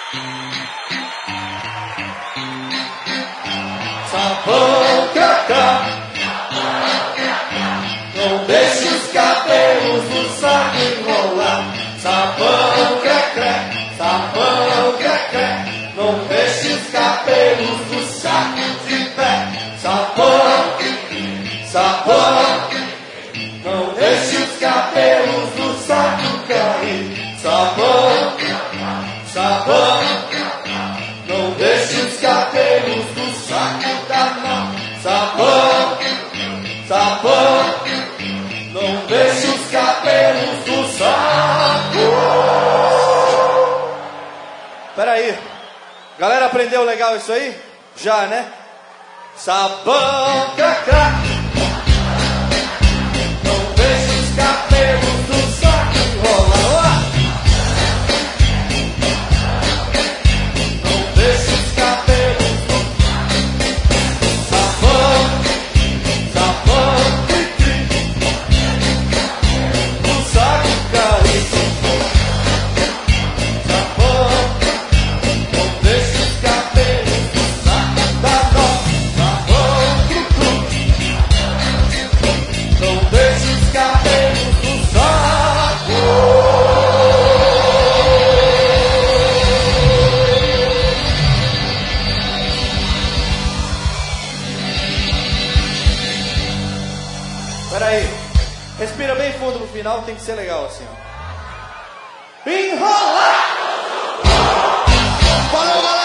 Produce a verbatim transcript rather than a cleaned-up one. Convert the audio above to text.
Sabão cacá, não deixe os cabelos do saco enrolar. Sabão cacá, sabão cacá, não deixe os cabelos do saco de pé. Sabão, sabão, não deixe os cabelos do saco cair. Sabão, sabão, não deixe os cabelos do saco da mão. Sabão, sabão, não deixe os cabelos do saco. Peraí, galera, aprendeu legal isso aí? Já, né? Sabão, cacá, não deixe os cabelos do saco enrolar. Não deixe os cabelos do sabão, sabão, do saco cair. Sabão, não deixe os cabelos do saco da nó. Sabão, não deixe os cabelos do saco. Peraí, respira bem fundo no final, tem que ser legal assim, ó. Enrolar! Valeu, galera!